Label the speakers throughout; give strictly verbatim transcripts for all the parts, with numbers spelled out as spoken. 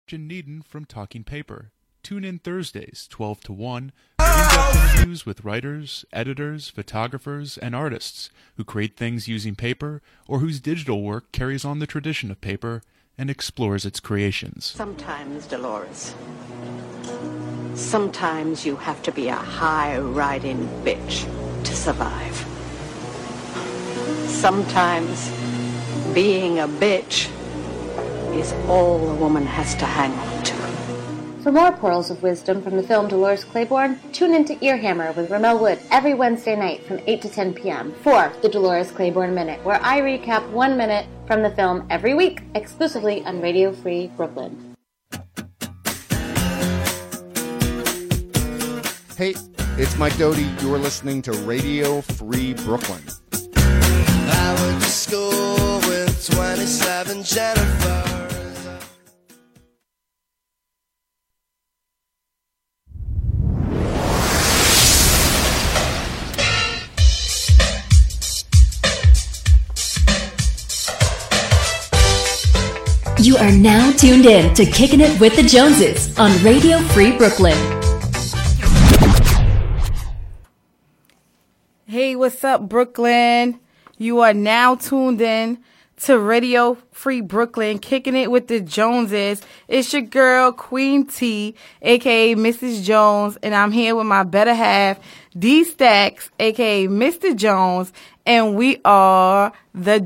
Speaker 1: Jim Needon from Talking Paper. Tune in Thursdays, twelve to one, for in-depth interviews with writers, editors, photographers, and artists who create things using paper or whose digital work carries on the tradition of paper and explores its creations.
Speaker 2: Sometimes, Dolores, sometimes you have to be a high-riding bitch to survive. Sometimes being a bitch is all a woman has to hang on to.
Speaker 3: For more pearls of wisdom from the film Dolores Claiborne, tune into Earhammer with Ramel Wood every Wednesday night from eight to ten p.m. for the Dolores Claiborne Minute, where I recap one minute from the film every week, exclusively on Radio Free Brooklyn.
Speaker 4: Hey, it's Mike Doty. You're listening to Radio Free Brooklyn.
Speaker 5: I went to school with twenty-seven Jennifers.
Speaker 6: You are now tuned in to Kicking It with the Joneses on Radio Free Brooklyn.
Speaker 7: Hey, what's up, Brooklyn? You are now tuned in to Radio Free Brooklyn, Kicking It with the Joneses. It's your girl, Queen T, a k a. Missus Jones, and I'm here with my better half, D Stacks, a k a. Mister Jones, and we are the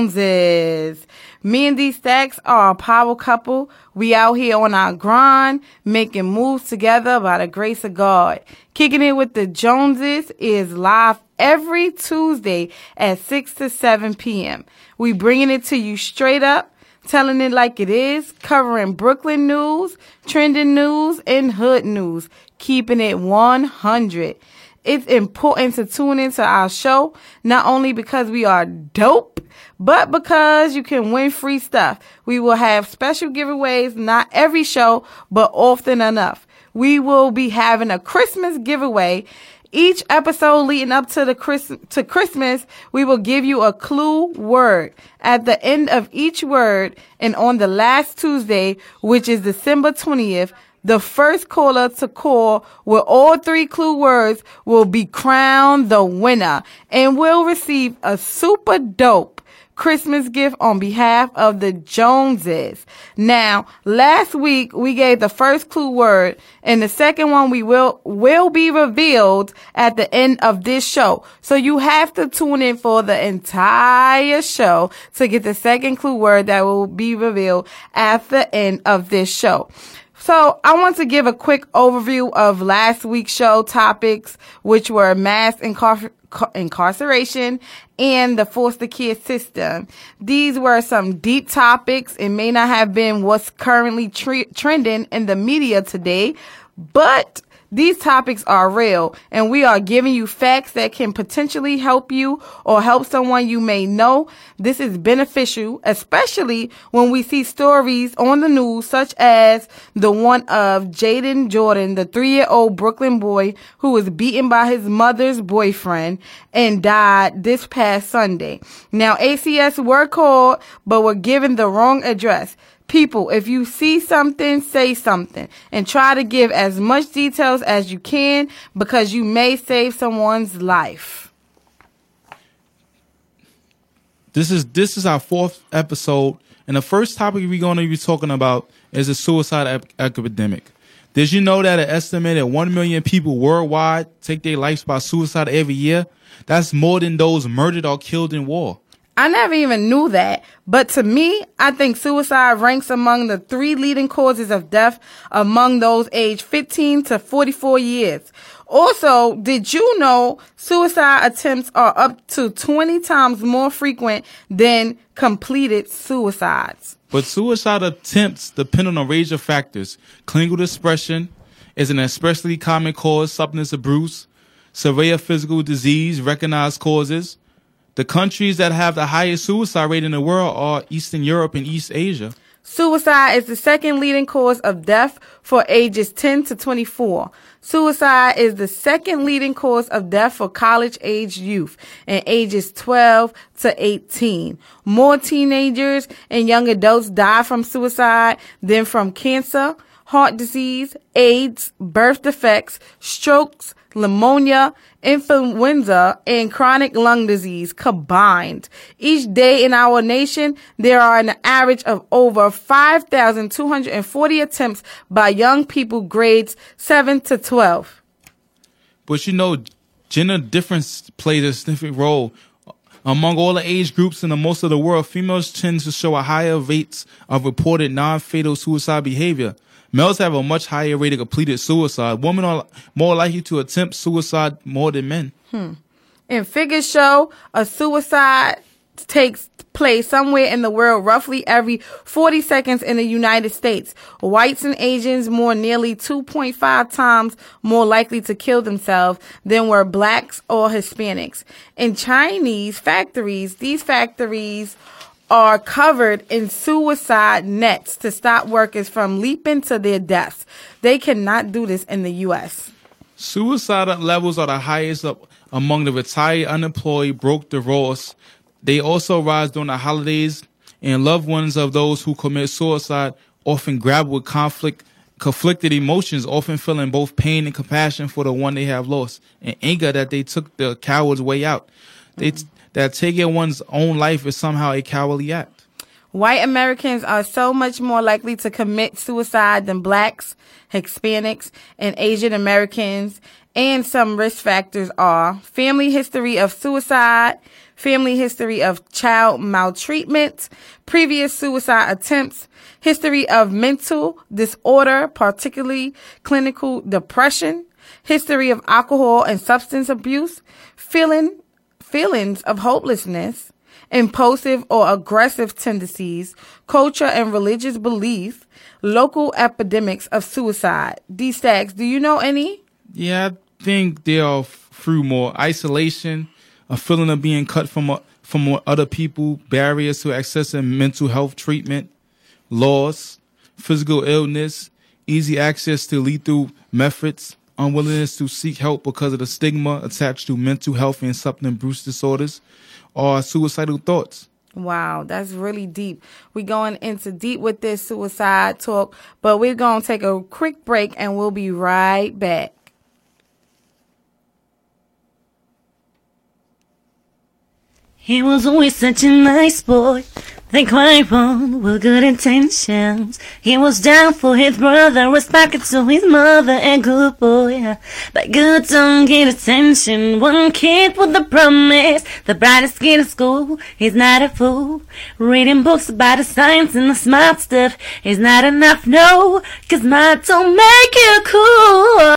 Speaker 7: Joneses. Me and D Stacks are a power couple. We out here on our grind, making moves together by the grace of God. Kicking It with the Joneses is live every Tuesday at six to seven p.m. We bringing it to you straight up, telling it like it is, covering Brooklyn news, trending news, and hood news, keeping it one hundred. It's important to tune into our show, not only because we are dope, but because you can win free stuff. We will have special giveaways, not every show, but often enough. We will be having a Christmas giveaway. Each episode leading up to the Chris, to Christmas, we will give you a clue word at the end of each word, and on the last Tuesday, which is December twentieth, the first caller to call with all three clue words will be crowned the winner and will receive a super dope Christmas gift on behalf of the Joneses. Now, last week we gave the first clue word, and the second one we will will be revealed at the end of this show. So you have to tune in for the entire show to get the second clue word that will be revealed at the end of this show. So I want to give a quick overview of last week's show topics, which were mass incar- incarceration and the foster care system. These were some deep topics. It may not have been what's currently tre- trending in the media today, but these topics are real, and we are giving you facts that can potentially help you or help someone you may know. This is beneficial, especially when we see stories on the news, such as the one of Jaden Jordan, the three-year-old Brooklyn boy who was beaten by his mother's boyfriend and died this past Sunday. Now, A C S were called, but were given the wrong address. People, if you see something, say something, and try to give as much details as you can, because you may save someone's life.
Speaker 8: This is this is our fourth episode, and the first topic we're going to be talking about is the suicide ep- epidemic. Did you know that an estimated one million people worldwide take their lives by suicide every year? That's more than those murdered or killed in war.
Speaker 7: I never even knew that, but to me, I think suicide ranks among the three leading causes of death among those aged fifteen to forty-four years. Also, did you know suicide attempts are up to twenty times more frequent than completed suicides?
Speaker 8: But suicide attempts depend on a range of factors. Clinical depression is an especially common cause, substance abuse, severe physical disease, recognized causes. The countries that have the highest suicide rate in the world are Eastern Europe and East Asia.
Speaker 7: Suicide is the second leading cause of death for ages ten to twenty-four. Suicide is the second leading cause of death for college-age youth and ages twelve to eighteen. More teenagers and young adults die from suicide than from cancer, heart disease, AIDS, birth defects, strokes, pneumonia, influenza, and chronic lung disease combined. Each day in our nation, there are an average of over five thousand two hundred forty attempts by young people grades seven to twelve.
Speaker 8: But you know, gender difference plays a significant role. Among all the age groups in the most of the world, females tend to show a higher rates of reported non-fatal suicide behavior. Males have a much higher rate of completed suicide. Women are more likely to attempt suicide more than men.
Speaker 7: Hmm. And figures show a suicide takes place somewhere in the world roughly every forty seconds in the United States. Whites and Asians more nearly two point five times more likely to kill themselves than were blacks or Hispanics. In Chinese factories, these factories are covered in suicide nets to stop workers from leaping to their deaths. They cannot do this in the U S.
Speaker 8: Suicide levels are the highest up among the retired, unemployed, broke, divorced. They also rise during the holidays, and loved ones of those who commit suicide often grapple with conflict, conflicted emotions, often feeling both pain and compassion for the one they have lost, and anger that they took the coward's way out. They t- that taking one's own life is somehow a cowardly act.
Speaker 7: White Americans are so much more likely to commit suicide than blacks, Hispanics, and Asian Americans, and some risk factors are family history of suicide, family history of child maltreatment, previous suicide attempts, history of mental disorder, particularly clinical depression, history of alcohol and substance abuse, feeling feelings of hopelessness, impulsive or aggressive tendencies, culture and religious belief, local epidemics of suicide. D-Stacks, do you know any?
Speaker 8: Yeah, I think they are through more isolation, a feeling of being cut from uh, from other people, barriers to accessing mental health treatment, loss, physical illness, easy access to lethal methods, unwillingness to seek help because of the stigma attached to mental health and substance abuse disorders, or suicidal thoughts.
Speaker 7: Wow, that's really deep. We're going into deep with this suicide talk, but we're going to take a quick break and we'll be right back.
Speaker 9: He was always such a nice boy. Think quite wrong with good intentions. He was down for his brother, respected to his mother, and good boy. But good don't get attention. One kid with the promise, the brightest kid in school. He's not a fool. Reading books about the science and the smart stuff is not enough, no. Cause math don't make you cool.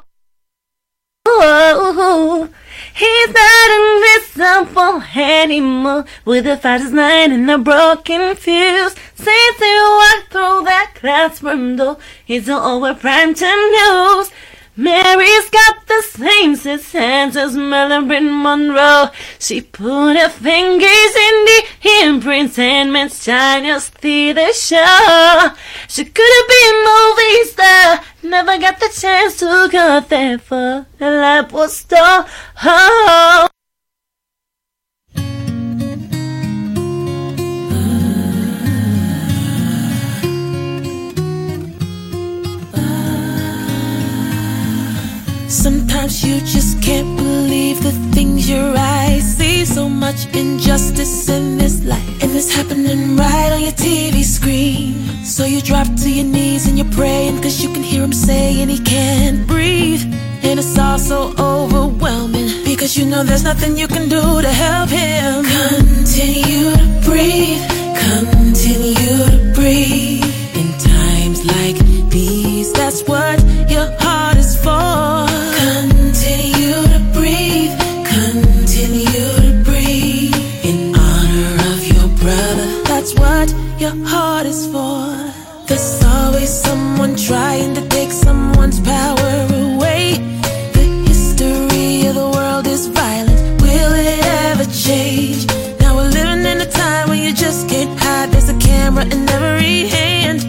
Speaker 9: He's not invisible anymore. With a fastest line and a broken fuse, since he walked through that classroom door, he's all over primetime news. Mary's got the same six hands as Marilyn Monroe. She put her fingers in the imprints and Miss China's theater show. She could have been a movie star, never got the chance to go there for the life was stole. Oh.
Speaker 10: Sometimes you just can't believe the things your eyes see. So much injustice in this life, and it's happening right on your T V screen. So you drop to your knees and you're praying, cause you can hear him saying he can't breathe. And it's all so overwhelming, because you know there's nothing you can do to help him. Continue to breathe, continue to breathe. In times like these, that's what your heart is for. Continue to breathe, continue to breathe. In honor of your brother, that's what your heart is for. There's always someone trying to take someone's power away. The history of the world is violent, will it ever change? Now we're living in a time when you just can't hide. There's a camera in every hand.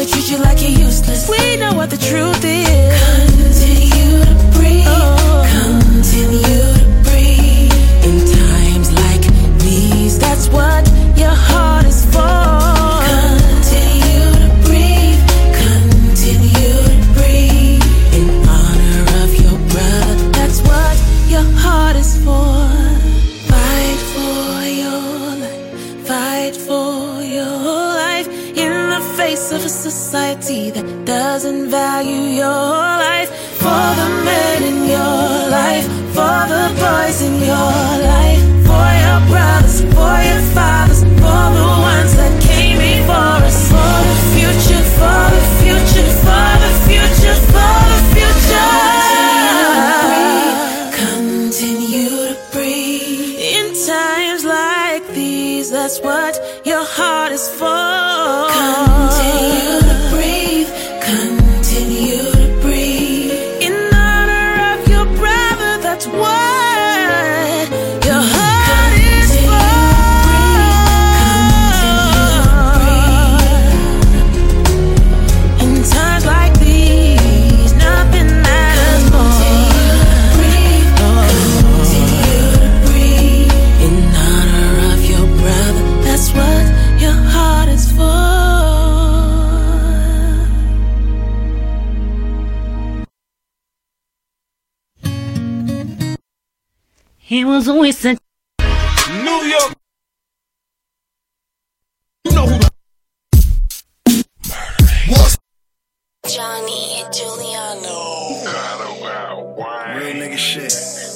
Speaker 10: they treat you like you're useless. We know what the truth is. Continue to breathe. Oh. Continue to breathe. In times like these, that's what your heart is for. Continue to breathe. Continue to breathe. In honor of your brother, that's what your heart is for. Fight for your life. Fight for your life. In the face of a society that doesn't value your life. For the men in your life. For the boys in your life. For your brothers, for your fathers, for the ones that came before us. For the future, for the future, for the future, for the future. Continue to breathe. In times like these, that's what your heart is for. Continue to breathe. Continue to breathe. In honor of your brother, that's what your heart is for. In times like these, nothing matters more. Continue to breathe. In honor of your brother, that's what your heart is for.
Speaker 9: He was always such
Speaker 11: New York. You know who the was.
Speaker 10: Johnny Giuliano.
Speaker 11: Real nigga shit.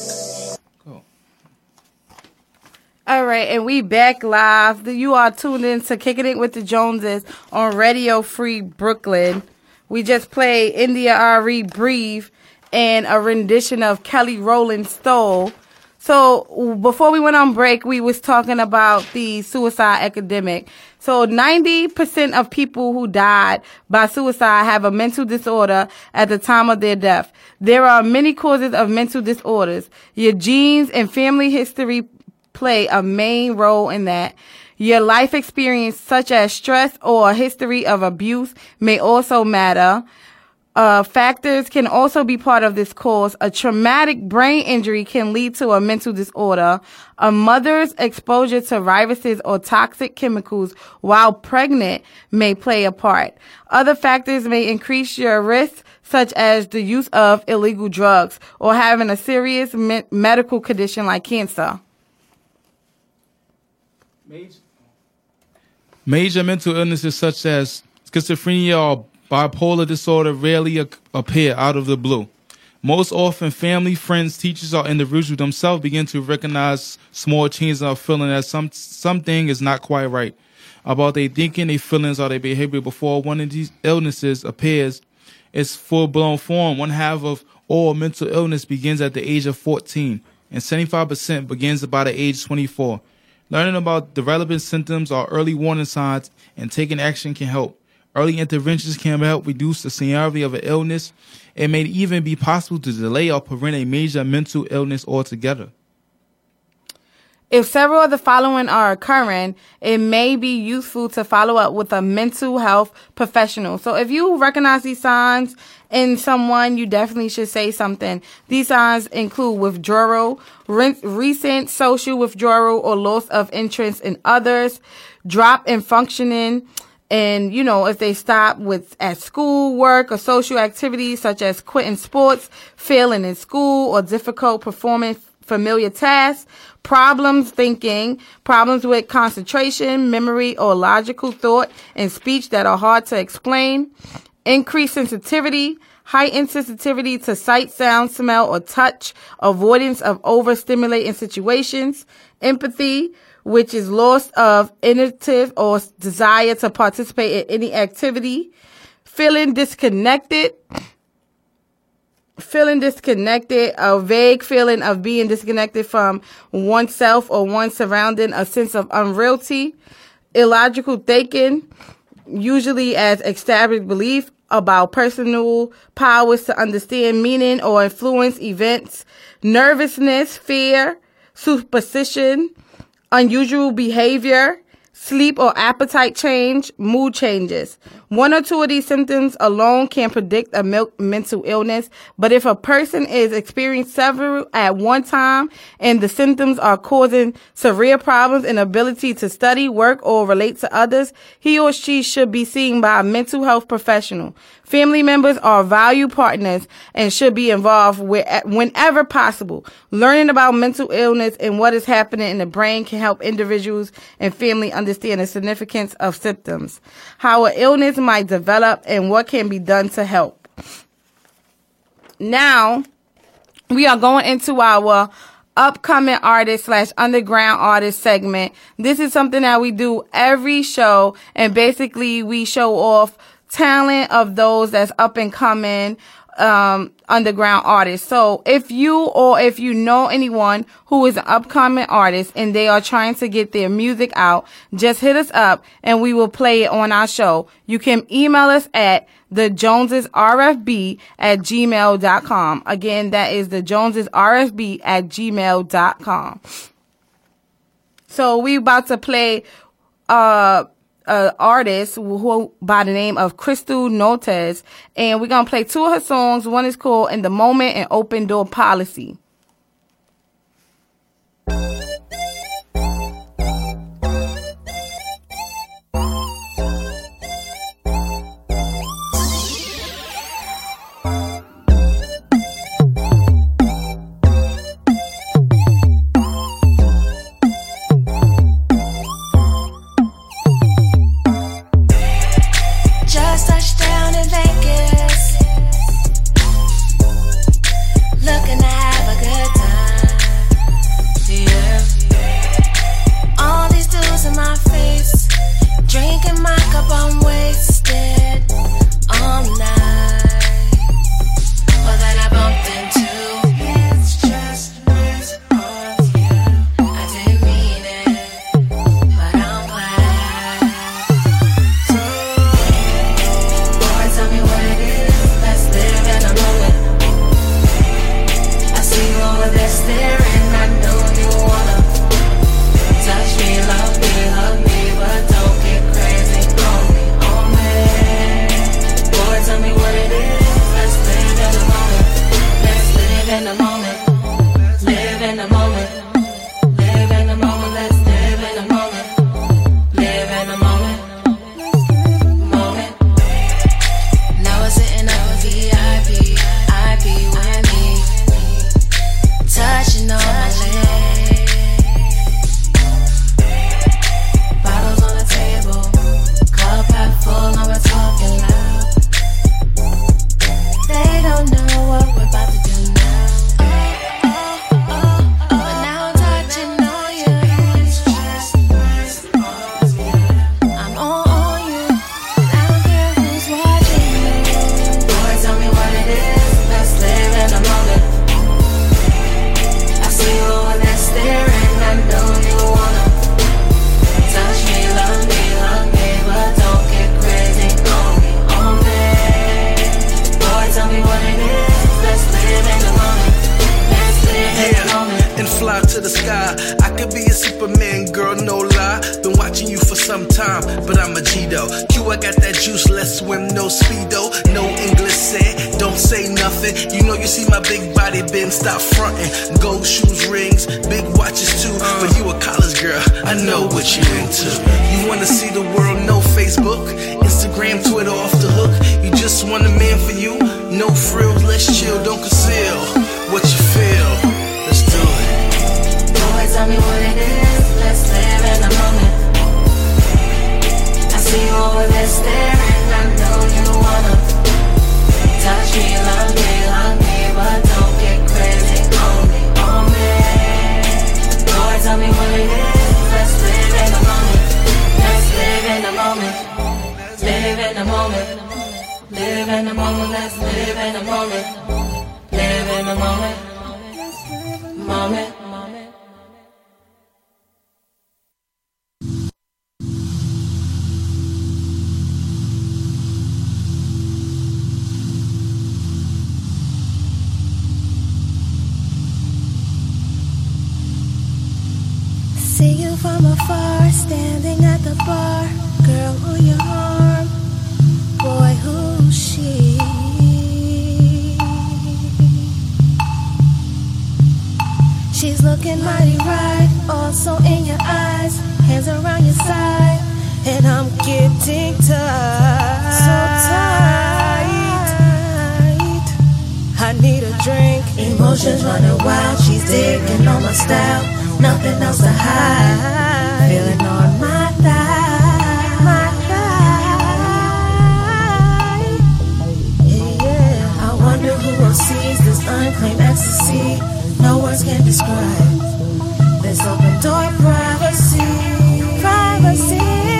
Speaker 7: All right, and we back live. You are tuned in to Kicking It with the Joneses on Radio Free Brooklyn. We just played India Arie Breathe and a rendition of Kelly Rowland Stole. So before we went on break, we was talking about the suicide epidemic. So ninety percent of people who died by suicide have a mental disorder at the time of their death. There are many causes of mental disorders. Your genes and family history play a main role in that. Your life experience, such as stress or a history of abuse, may also matter. Uh, factors can also be part of this cause. A traumatic brain injury can lead to a mental disorder. A mother's exposure to viruses or toxic chemicals while pregnant may play a part. Other factors may increase your risk, such as the use of illegal drugs or having a serious me- medical condition like cancer.
Speaker 8: Major. Major mental illnesses such as schizophrenia or bipolar disorder rarely appear out of the blue. Most often, family, friends, teachers, or individuals themselves begin to recognize small changes of feeling that some something is not quite right about their thinking, their feelings, or their behavior before one of these illnesses appears. Its full-blown form. One half of all mental illness begins at the age of fourteen, and seventy-five percent begins by the age twenty-four. Learning about the relevant symptoms or early warning signs and taking action can help. Early interventions can help reduce the severity of an illness. It may even be possible to delay or prevent a major mental illness altogether.
Speaker 7: If several of the following are occurring, it may be useful to follow up with a mental health professional. So if you recognize these signs in someone, you definitely should say something. These signs include withdrawal, re- recent social withdrawal or loss of interest in others, drop in functioning, and, you know, if they stop with at school, work, or social activities such as quitting sports, failing in school, or difficult performing familiar tasks, problems thinking, problems with concentration, memory, or logical thought and speech that are hard to explain, increased sensitivity, heightened sensitivity to sight, sound, smell, or touch, avoidance of overstimulating situations, empathy, which is loss of initiative or desire to participate in any activity, feeling disconnected, feeling disconnected, a vague feeling of being disconnected from oneself or one's surrounding, a sense of unreality, illogical thinking, usually as established belief about personal powers to understand meaning or influence events, nervousness, fear, superstition, unusual behavior, sleep or appetite change, mood changes. One or two of these symptoms alone can predict a mil- mental illness, but if a person is experiencing several at one time and the symptoms are causing severe problems in ability to study, work, or relate to others, he or she should be seen by a mental health professional. Family members are valued partners and should be involved where, whenever possible. Learning about mental illness and what is happening in the brain can help individuals and family understand the significance of symptoms, how an illness might develop, and what can be done to help. Now, we are going into our upcoming artist slash underground artist segment. This is something that we do every show, and basically we show off talent of those that's up and coming um underground artists. So if you or if you know anyone who is an upcoming artist and they are trying to get their music out, just hit us up and we will play it on our show. You can email us at the joneses r f b at gmail dot com. Again, that is the joneses r f b at gmail dot com. So we about to play uh Uh, artist who, who by the name of Crystal Notes, and we're gonna play two of her songs. One is called In the Moment and Open Door Policy.
Speaker 10: See you from afar, standing at the bar, girl on your arm. side, and I'm getting tired. So tight. I need a drink. Emotions running wild. She's digging on my style. Nothing else to hide. Feeling on my thigh. My thigh. Yeah, yeah. I wonder who else sees this unclaimed ecstasy. No words can describe this open door privacy. Privacy.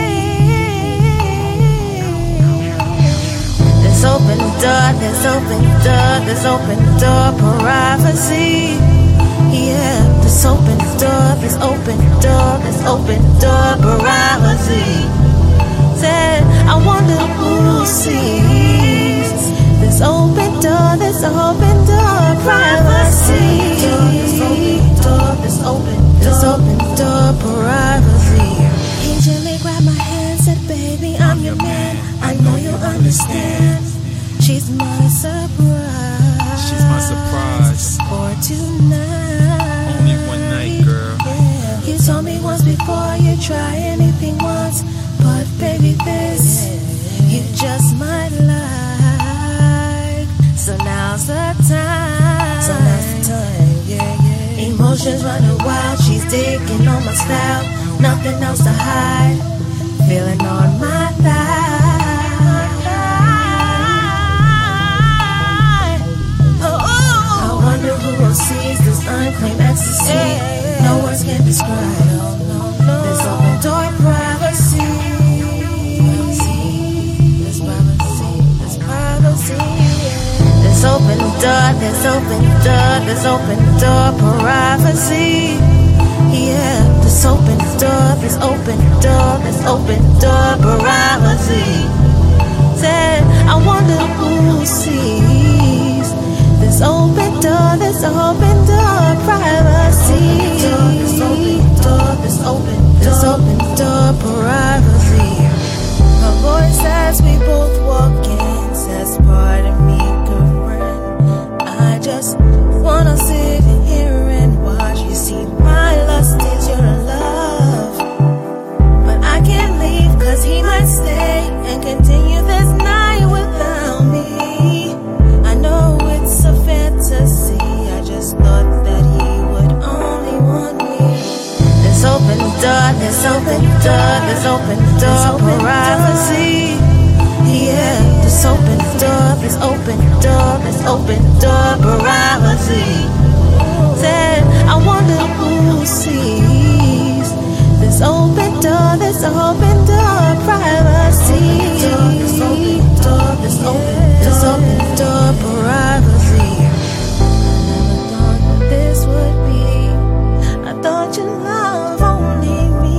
Speaker 10: This open door, this open door, this open door privacy. Yeah, this open door, this open door, this open door privacy. Said, I wonder who sees this open door, this open door privacy. This open door, this open door, this open door privacy. He gently grabbed my hand, said, baby, I'm your man. I know you'll understand. She's my surprise.
Speaker 8: She's my surprise.
Speaker 10: For tonight.
Speaker 8: Only one night, girl.
Speaker 10: Yeah. You told me once before you try anything once, but baby, this you just might like. So now's the time. So now's the time. Yeah, yeah. Emotions running wild. She's digging on my style. Nothing else to hide. Feeling on my thigh. Who else sees this unclaimed ecstasy? No words can describe this open door privacy. This privacy, this privacy. This open door, this open door, this open door privacy. Yeah, this open door, this open door, this open door privacy. Said, I wonder who sees this open door, this open door privacy. This open door, this open door, this open door privacy. My voice as we both walk in says, pardon me, girlfriend. I just wanna sit here and watch you see my lust is your love. But I can't leave cause he might stay and continue this night without me. I know it's a fantasy, I just thought that he would only want me. This open door, this open door, this open door privacy. Yeah, this open door, this open door, this open door privacy. Said, I wonder who sees this open door, this open door privacy. This open door, this open door, this open door privacy. This would be, I thought you love only me.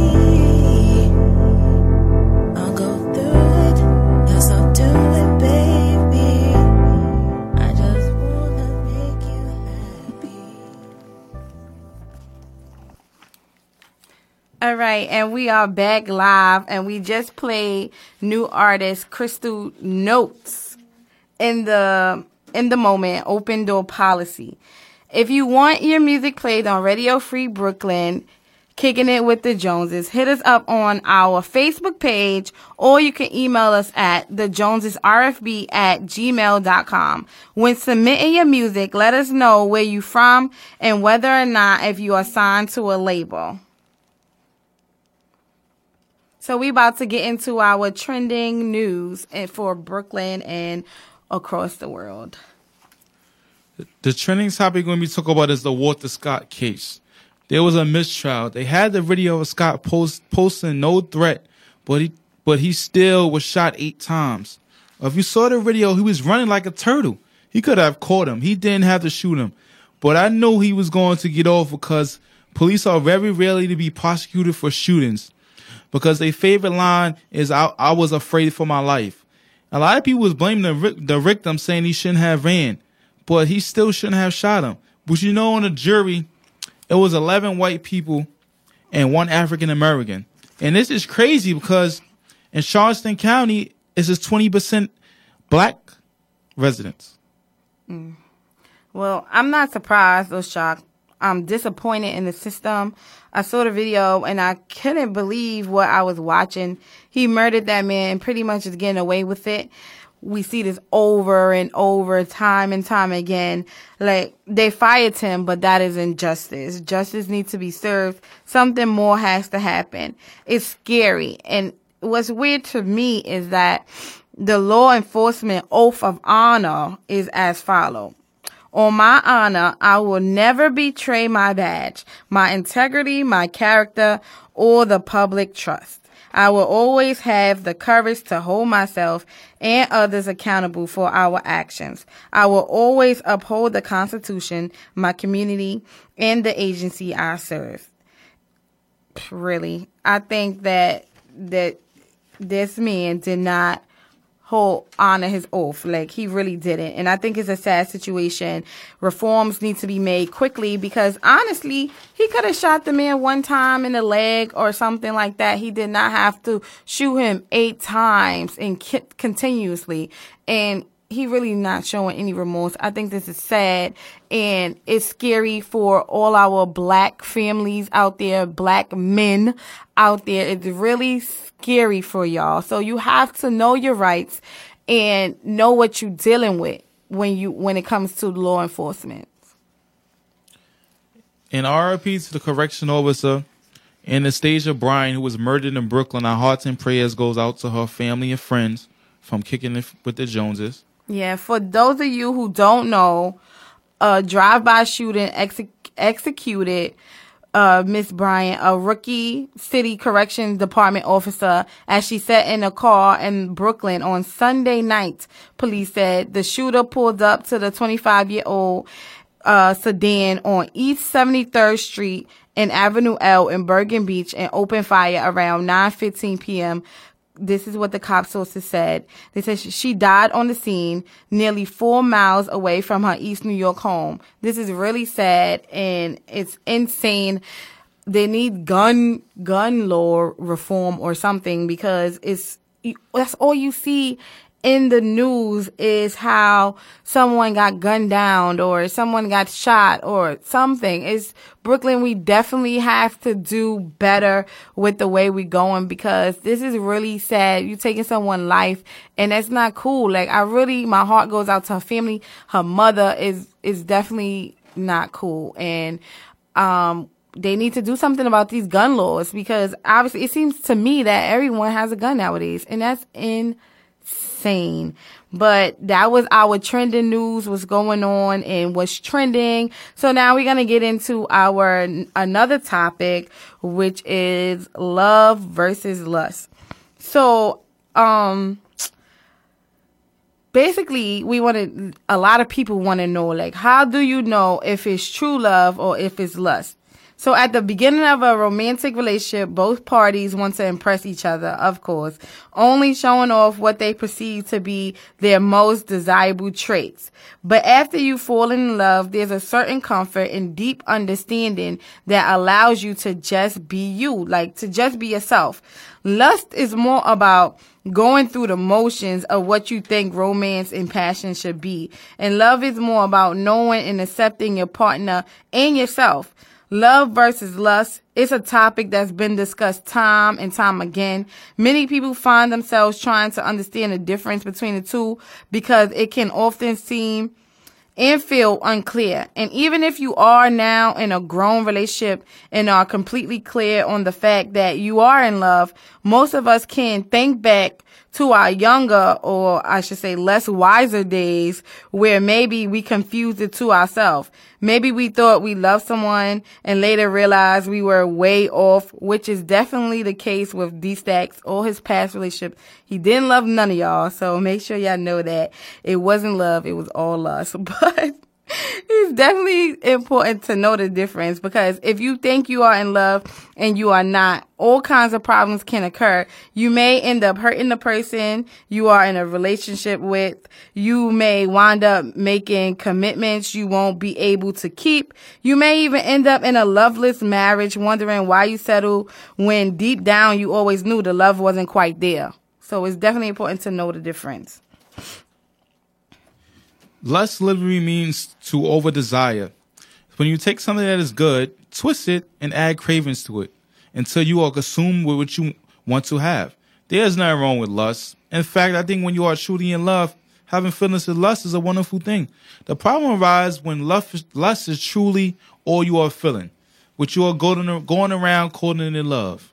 Speaker 10: I'll go through it, yes I'll do it, baby. I just wanna make you happy.
Speaker 7: All right, and we are back live, and we just played new artist Crystal Notes in the in the moment, Open Door Policy. If you want your music played on Radio Free Brooklyn, Kicking It with the Joneses, hit us up on our Facebook page, or you can email us at thejonesesrfb at gmail dot com. When submitting your music, let us know where you from and whether or not if you are signed to a label. So we about to get into our trending news for Brooklyn and across the world.
Speaker 8: The trending topic we're going to be talking about is the Walter Scott case. There was a mistrial. They had the video of Scott post, posting no threat, but he but he still was shot eight times. If you saw the video, he was running like a turtle. He could have caught him. He didn't have to shoot him. But I knew he was going to get off because police are very rarely to be prosecuted for shootings. Because their favorite line is, I, I was afraid for my life. A lot of people was blaming the, the victim, saying he shouldn't have ran. But he still shouldn't have shot him. But you know, on the jury, it was eleven white people and one African American. And this is crazy because in Charleston County, it's just twenty percent black residents.
Speaker 7: Mm. Well, I'm not surprised or shocked. I'm disappointed in the system. I saw the video and I couldn't believe what I was watching. He murdered that man, pretty much is getting away with it. We see this over and over, time and time again. Like, they fired him, but that is injustice. Justice needs to be served. Something more has to happen. It's scary. And what's weird to me is that the law enforcement oath of honor is as follows. On my honor, I will never betray my badge, my integrity, my character, or the public trust. I will always have the courage to hold myself and others accountable for our actions. I will always uphold the Constitution, my community, and the agency I serve. Really, I think that that this man did not hold honor his oath. Like, he really didn't. And I think it's a sad situation. Reforms need to be made quickly because honestly, he could have shot the man one time in the leg or something like that. He did not have to shoot him eight times and ki- continuously. And he really not showing any remorse. I think this is sad and it's scary for all our black families out there, black men out there. It's really scary for y'all. So you have to know your rights and know what you're dealing with when you when it comes to law enforcement.
Speaker 8: In R I P to the correction officer Anastasia Bryan, who was murdered in Brooklyn, our hearts and prayers goes out to her family and friends from Kicking It with the Joneses.
Speaker 7: Yeah, for those of you who don't know, a drive-by shooting ex- executed uh, Miss Bryant, a rookie city corrections department officer, as she sat in a car in Brooklyn on Sunday night. Police said the shooter pulled up to the twenty-five-year-old uh, sedan on East seventy-third Street and Avenue L in Bergen Beach and opened fire around nine fifteen p.m. This is what the cop sources said. They said she died on the scene nearly four miles away from her East New York home. This is really sad and it's insane. They need gun gun law reform or something because it's that's all you see in the news is how someone got gunned down or someone got shot or something. It's Brooklyn. We definitely have to do better with the way we're going because this is really sad. You're taking someone's life and that's not cool. Like, I really, my heart goes out to her family. Her mother is, is definitely not cool. And, um, they need to do something about these gun laws because obviously it seems to me that everyone has a gun nowadays and that's in Insane. But that was our trending news, what's going on and what's trending. So now we're going to get into our another topic, which is love versus lust. So, um, basically we wanted, a lot of people want to know, like, how do you know if it's true love or if it's lust? So at the beginning of a romantic relationship, both parties want to impress each other, of course, only showing off what they perceive to be their most desirable traits. But after you fall in love, there's a certain comfort and deep understanding that allows you to just be you, like to just be yourself. Lust is more about going through the motions of what you think romance and passion should be. And love is more about knowing and accepting your partner and yourself. Love versus lust is a topic that's been discussed time and time again. Many people find themselves trying to understand the difference between the two because it can often seem and feel unclear. And even if you are now in a grown relationship and are completely clear on the fact that you are in love, most of us can think back to our younger, or I should say less wiser days where maybe we confused the two ourselves. Maybe we thought we loved someone and later realized we were way off, which is definitely the case with D-Stacks or his past relationship. He didn't love none of y'all, so make sure y'all know that it wasn't love, it was all lust. But it's definitely important to know the difference because if you think you are in love and you are not, all kinds of problems can occur. You may end up hurting the person you are in a relationship with. You may wind up making commitments you won't be able to keep. You may even end up in a loveless marriage wondering why you settled when deep down you always knew the love wasn't quite there. So it's definitely important to know the difference.
Speaker 8: Lust literally means to over desire. When you take something that is good, twist it and add cravings to it until you are consumed with what you want to have. There's nothing wrong with lust. In fact, I think when you are truly in love, having feelings of lust is a wonderful thing. The problem arises when lust, lust is truly all you are feeling, which you are going, going around calling it love.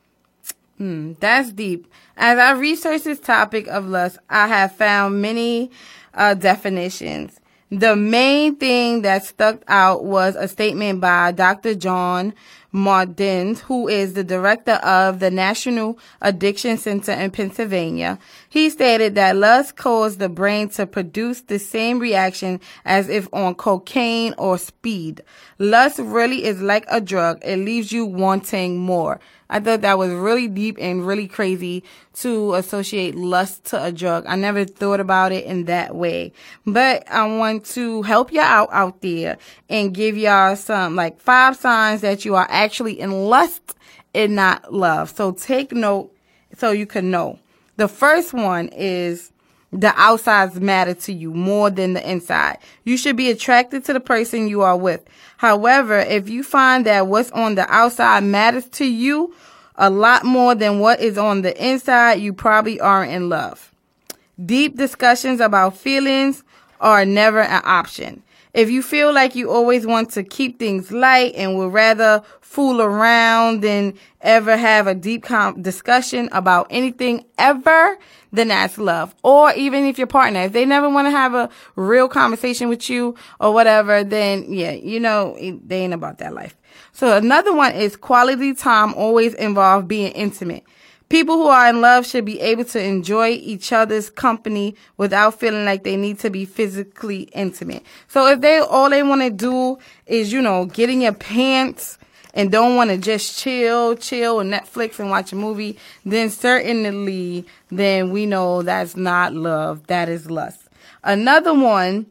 Speaker 7: Hmm, that's deep. As I researched this topic of lust, I have found many uh, definitions. The main thing that stuck out was a statement by Doctor John Martins, who is the director of the National Addiction Center in Pennsylvania. He stated that lust caused the brain to produce the same reaction as if on cocaine or speed. Lust really is like a drug. It leaves you wanting more. I thought that was really deep and really crazy to associate lust to a drug. I never thought about it in that way. But I want to help y'all out out there and give y'all some like five signs that you are actually in lust and not love. So take note so you can know. The first one is the outsides matter to you more than the inside. You should be attracted to the person you are with. However, if you find that what's on the outside matters to you a lot more than what is on the inside, you probably aren't in love. Deep discussions about feelings are never an option. If you feel like you always want to keep things light and would rather fool around than ever have a deep com- discussion about anything ever, then that's love. Or even if your partner, if they never want to have a real conversation with you or whatever, then yeah, you know, they ain't about that life. So another one is quality time always involve being intimate. People who are in love should be able to enjoy each other's company without feeling like they need to be physically intimate. So if they all they want to do is, you know, get in your pants and don't want to just chill, chill on Netflix and watch a movie, then certainly, then we know that's not love. That is lust. Another one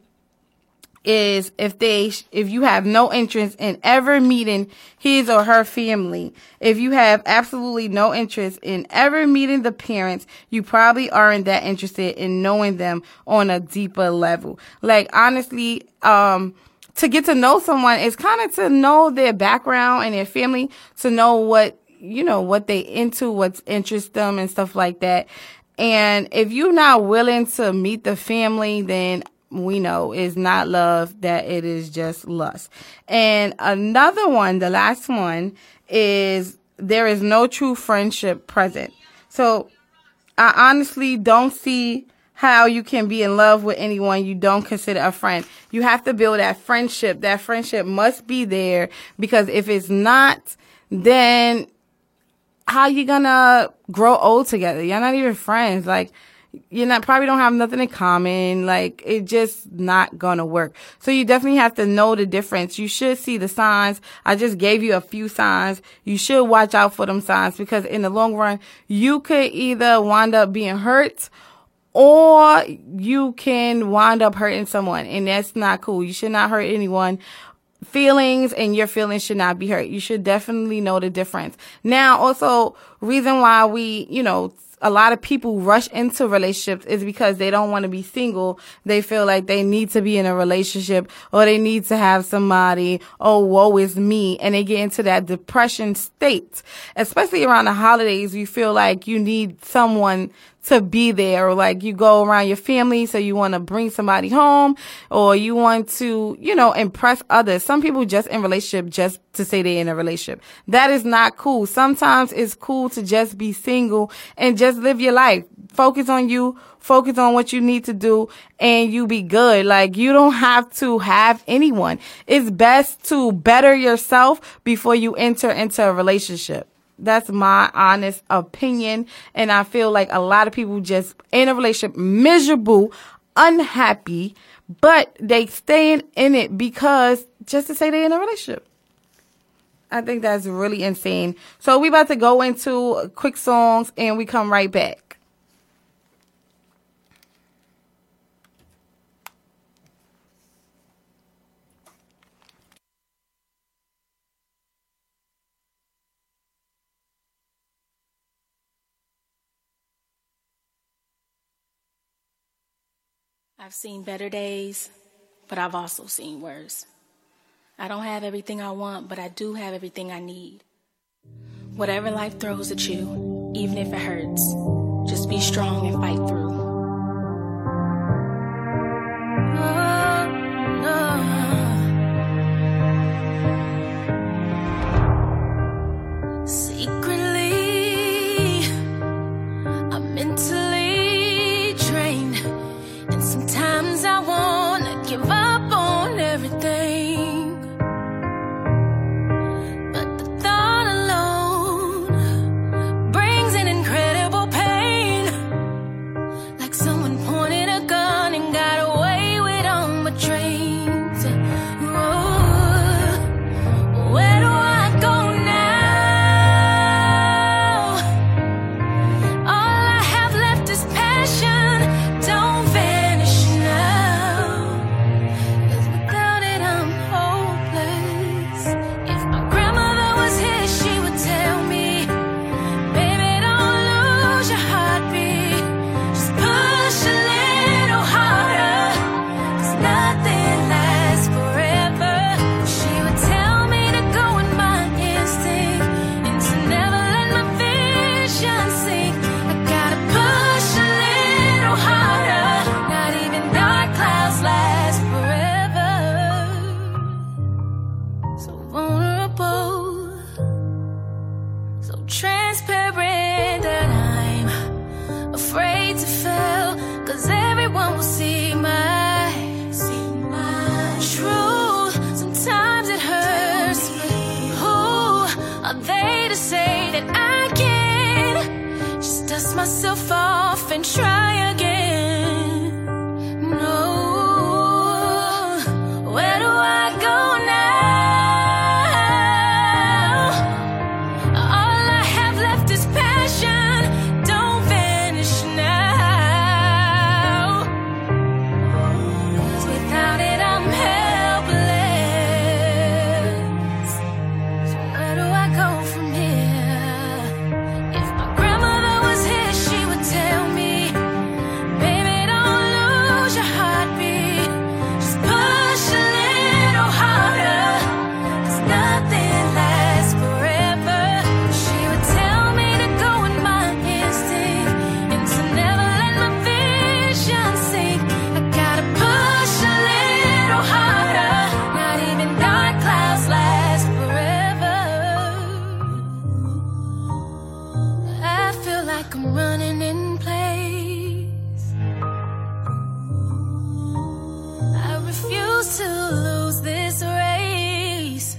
Speaker 7: is if they, if you have no interest in ever meeting his or her family, if you have absolutely no interest in ever meeting the parents, you probably aren't that interested in knowing them on a deeper level. Like, honestly, um, to get to know someone is kind of to know their background and their family, to know what, you know, what they into, what's interests them and stuff like that. And if you're not willing to meet the family, then we know is not love, that it is just lust. And another one, the last one, is there is no true friendship present. So I honestly don't see how you can be in love with anyone you don't consider a friend. You have to build that friendship. That friendship must be there, because if it's not, then how you gonna grow old together? You're not even friends. Like, you're not, probably don't have nothing in common. Like, it just not gonna work. So you definitely have to know the difference. You should see the signs. I just gave you a few signs. You should watch out for them signs, because in the long run, you could either wind up being hurt or you can wind up hurting someone, and that's not cool. You should not hurt anyone. Feelings and your feelings should not be hurt. You should definitely know the difference. Now, also, reason why we, you know, a lot of people rush into relationships is because they don't want to be single. They feel like they need to be in a relationship, or they need to have somebody. Oh, woe is me. And they get into that depression state, especially around the holidays. You feel like you need someone to be there, or like you go around your family, so you want to bring somebody home, or you want to, you know, impress others. Some people just in relationship just to say they're in a relationship. That is not cool. Sometimes it's cool to just be single and just live your life. Focus on you, focus on what you need to do, and you be good. Like, you don't have to have anyone. It's best to better yourself before you enter into a relationship. That's my honest opinion. And I feel like a lot of people just in a relationship, miserable, unhappy, but they staying in it because just to say they're in a relationship. I think that's really insane. So we about to go into quick songs and we come right back.
Speaker 12: I've seen better days, but I've also seen worse.
Speaker 10: I don't have everything I want, but I do have everything I need. Whatever life throws at you, even if it hurts, just be strong and fight through. Oh, no. Secretly, I'm mentally drained, and sometimes I wanna give up on everything. Myself off and try again. No, where do I go now? All I have left is passion. Don't vanish now. 'Cause without it I'm helpless. So where do I go from here? I'm running in place. I refuse to lose this race.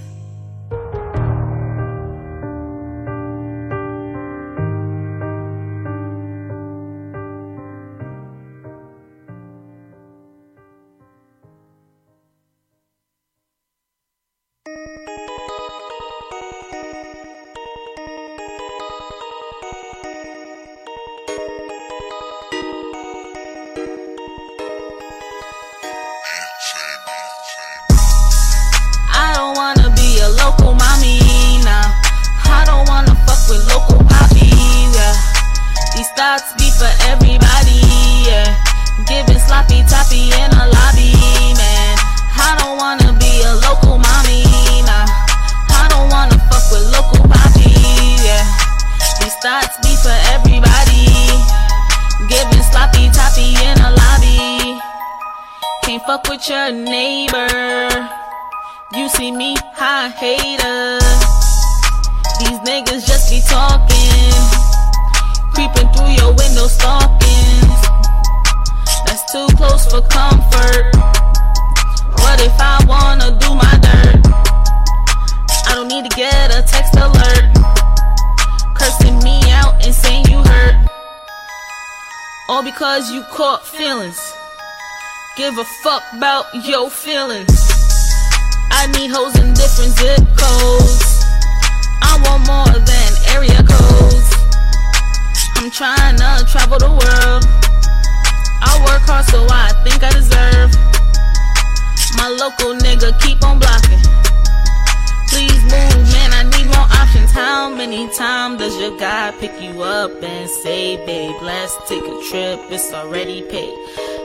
Speaker 10: Thoughts be for everybody, yeah. Giving sloppy toppy in a lobby, man. I don't wanna be a local mommy, nah. I don't wanna fuck with local poppy, yeah. These thoughts be for everybody. Giving sloppy toppy in a lobby. Can't fuck with your neighbor. You see me, high hater. These niggas just be talking. Creeping through your window stalking. That's too close for comfort. What if I wanna do my dirt? I don't need to get a text alert cursing me out and saying you hurt. All because you caught feelings. Give a fuck about your feelings. I need hoes in different zip codes. I want more than area codes. I'm trying to travel the world. I work hard so I think I deserve. My local nigga keep on blocking. Please move, man, I need more options. How many times does your guy pick you up and say, babe, let's take a trip, it's already paid?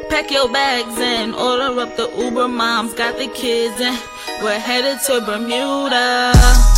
Speaker 9: Pack your bags and order up the Uber. Mom's got the kids and we're headed to Bermuda.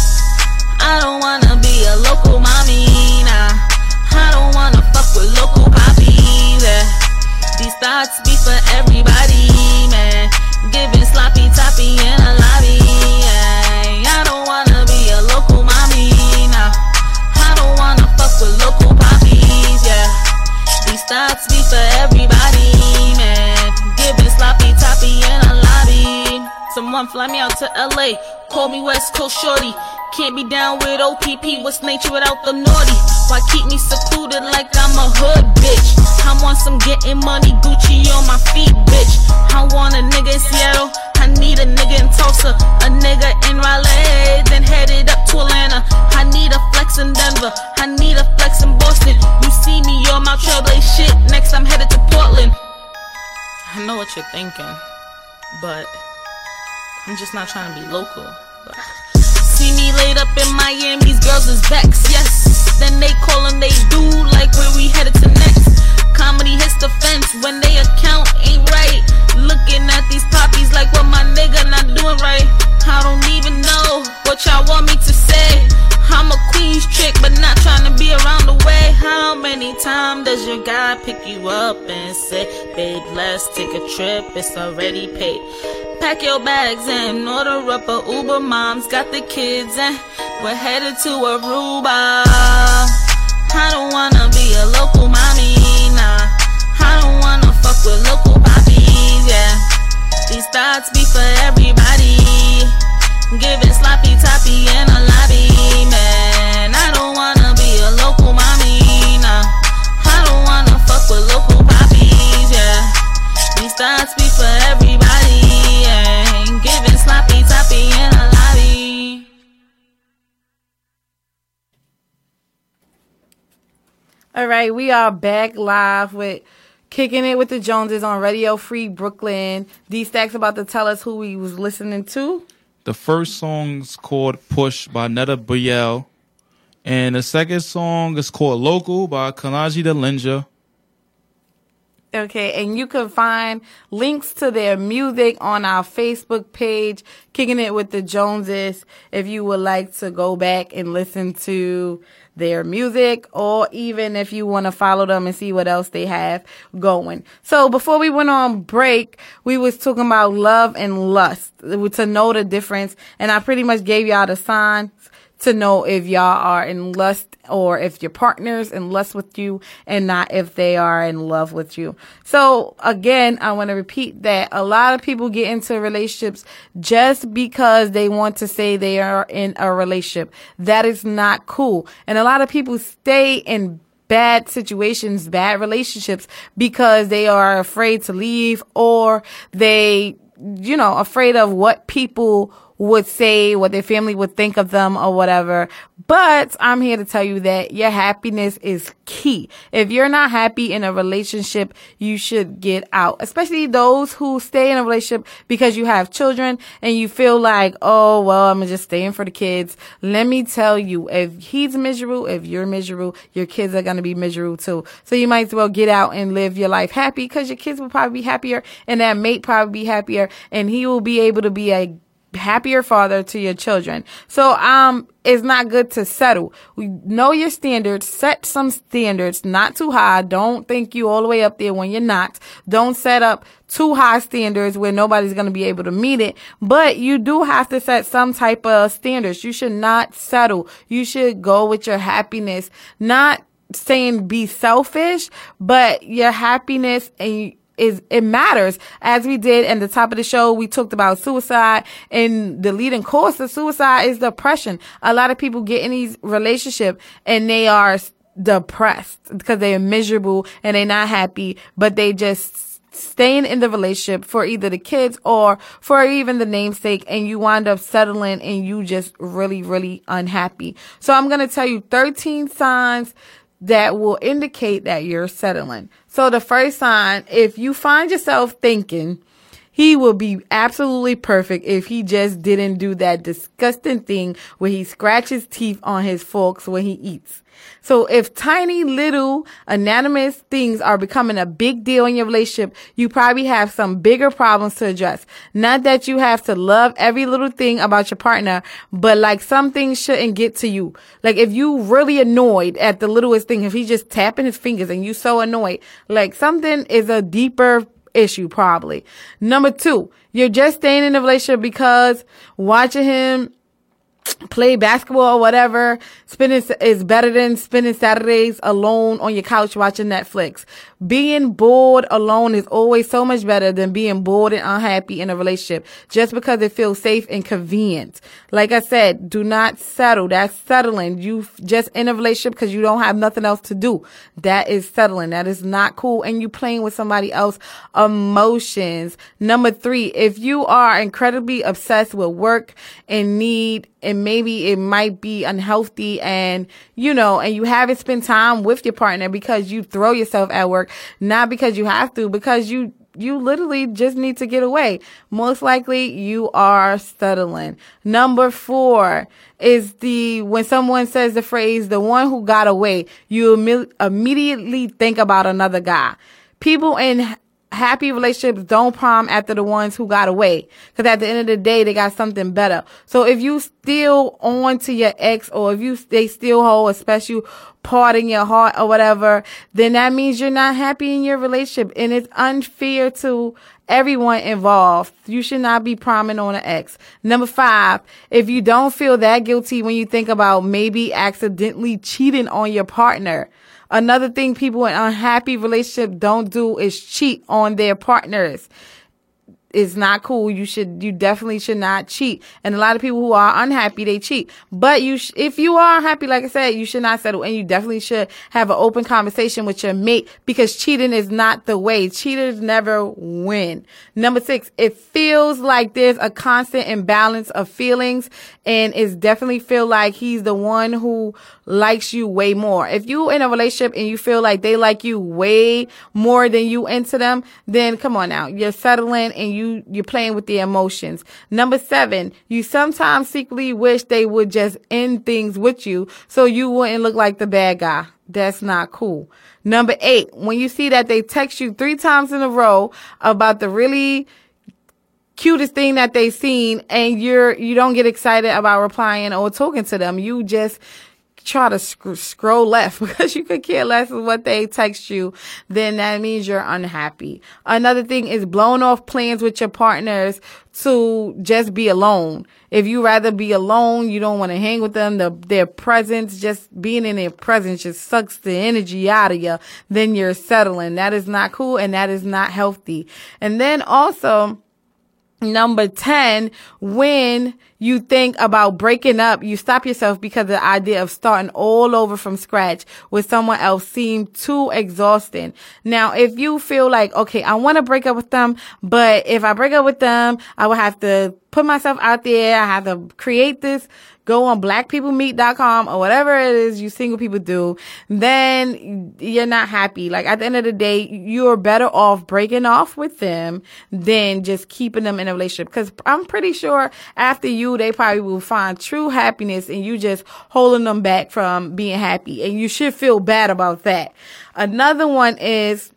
Speaker 9: I don't wanna be a local mommy, nah. I don't wanna fuck with local poppies, yeah. These thoughts be for everybody, man. Giving sloppy toppy in a lobby, yeah. I don't wanna be a local mommy, nah. I don't wanna fuck with local poppies, yeah. These thoughts be for everybody, man. Giving sloppy toppy in a lobby. Someone fly me out to L A, call me West Coast shorty. Can't be down with O P P, what's nature without the naughty? Why keep me secluded like I'm a hood bitch? I want some getting money, Gucci on my feet, bitch. I want a nigga in Seattle, I need a nigga in Tulsa, a nigga in Raleigh, then headed up to Atlanta. I need a flex in Denver, I need a flex in Boston. You see me on my trailblaze shit, next I'm headed to Portland. I know what you're thinking, but I'm just not trying to be local. But see me laid up in Miami, these girls is vexed, yes. Then they call and they do like where we headed to next. Comedy hits the fence when they account ain't right. Looking at these poppies like what my nigga not doing right. I don't even know what y'all want me to say. I'm a queen's chick but not trying to be around the way. How many times does your guy pick you up and say, babe, let's take a trip, it's already paid. Pack your bags and order up a Uber. Mom's got the kids and we're headed to Aruba. I don't wanna be a local mommy, nah. I don't wanna fuck with local poppies, yeah. These thoughts be for everybody. Giving sloppy toppy in a lobby, man. I don't wanna be a local mommy, nah. I don't wanna fuck with local poppies, yeah. These thoughts be for everybody, yeah. Giving sloppy toppy in a lobby.
Speaker 7: All right, we are back live with Kicking It with the Joneses on Radio Free Brooklyn. D-Stack's about to tell us who we was listening to.
Speaker 8: The first song's called Push by Netta Biel. And the second song is called Local by Kanaji the Ninja.
Speaker 7: Okay, and you can find links to their music on our Facebook page, Kicking It with the Joneses, if you would like to go back and listen to their music, or even if you want to follow them and see what else they have going. So before we went on break, we was talking about love and lust, to know the difference, and I pretty much gave y'all the signs to know if y'all are in lust or if your partner's in lust with you and not if they are in love with you. So again, I want to repeat that a lot of people get into relationships just because they want to say they are in a relationship. That is not cool. And a lot of people stay in bad situations, bad relationships because they are afraid to leave, or they, you know, afraid of what people would say, what their family would think of them or whatever. But I'm here to tell you that your happiness is key. If you're not happy in a relationship, you should get out. Especially those who stay in a relationship because you have children and you feel like, oh, well, I'm just staying for the kids. Let me tell you, if he's miserable, if you're miserable, your kids are going to be miserable too. So you might as well get out and live your life happy, because your kids will probably be happier and that mate probably be happier, and he will be able to be a happier father to your children. So um it's not good to settle. We know your standards, set some standards, not too high. Don't think you all the way up there when you're not. Don't set up too high standards where nobody's going to be able to meet it. But you do have to set some type of standards. You should not settle. You should go with your happiness, not saying be selfish, but your happiness and is it matters. As we did at the top of the show, we talked about suicide, and the leading cause of suicide is depression. A lot of people get in these relationships and they are depressed because they're miserable and they're not happy, but they just staying in the relationship for either the kids or for even the namesake, and you wind up settling and you just really, really unhappy. So I'm going to tell you thirteen signs that will indicate that you're settling. So the first sign, if you find yourself thinking, He would be absolutely perfect if he just didn't do that disgusting thing where he scratches teeth on his forks when he eats. So if tiny little anonymous things are becoming a big deal in your relationship, you probably have some bigger problems to address. Not that you have to love every little thing about your partner, but like some things shouldn't get to you. Like if you really annoyed at the littlest thing, if he's just tapping his fingers and you so annoyed, like something is a deeper issue probably. Number two, you're just staying in a relationship because watching him play basketball or whatever spending is better than spending Saturdays alone on your couch watching Netflix. Being bored alone is always so much better than being bored and unhappy in a relationship just because it feels safe and convenient. Like I said, do not settle. That's settling. You just in a relationship because you don't have nothing else to do. That is settling. That is not cool. And you playing with somebody else's emotions. Number three, if you are incredibly obsessed with work and need, and maybe it might be unhealthy and, you know, and you haven't spent time with your partner because you throw yourself at work, not because you have to, because you, you literally just need to get away. Most likely you are settling. Number four is the, when someone says the phrase, the one who got away, you imme- immediately think about another guy. People in happy relationships don't prom after the ones who got away, because at the end of the day they got something better. So if you still on to your ex, or if you they still hold a special part in your heart or whatever, then that means you're not happy in your relationship, and it's unfair to everyone involved. You should not be promming on an ex. Number five, if you don't feel that guilty when you think about maybe accidentally cheating on your partner. Another thing people in unhappy relationships don't do is cheat on their partners. It's not cool. You should, you definitely should not cheat. And a lot of people who are unhappy, they cheat. But you, sh- if you are happy, like I said, you should not settle. And you definitely should have an open conversation with your mate, because cheating is not the way. Cheaters never win. Number six, it feels like there's a constant imbalance of feelings, and it's definitely feel like he's the one who likes you way more. If you in a relationship and you feel like they like you way more than you into them, then come on now, you're settling and you, you're playing with the emotions. Number seven, you sometimes secretly wish they would just end things with you so you wouldn't look like the bad guy. That's not cool. Number eight, when you see that they text you three times in a row about the really cutest thing that they've seen, and you're, you don't get excited about replying or talking to them. You just try to sc- scroll left because you could care less of what they text you, then that means you're unhappy. Another thing is blowing off plans with your partners to just be alone. If you rather be alone, you don't want to hang with them, the, their presence, just being in their presence just sucks the energy out of you, then you're settling. That is not cool, and that is not healthy. And then also, number ten, when you think about breaking up, you stop yourself because the idea of starting all over from scratch with someone else seems too exhausting. Now, if you feel like, okay, I want to break up with them, but if I break up with them, I will have to put myself out there. I have to create this, go on black people meet dot com or whatever it is you single people do, then you're not happy. Like at the end of the day, you're better off breaking off with them than just keeping them in a relationship. Because I'm pretty sure after you, they probably will find true happiness, and you just holding them back from being happy. And you should feel bad about that. Another one is,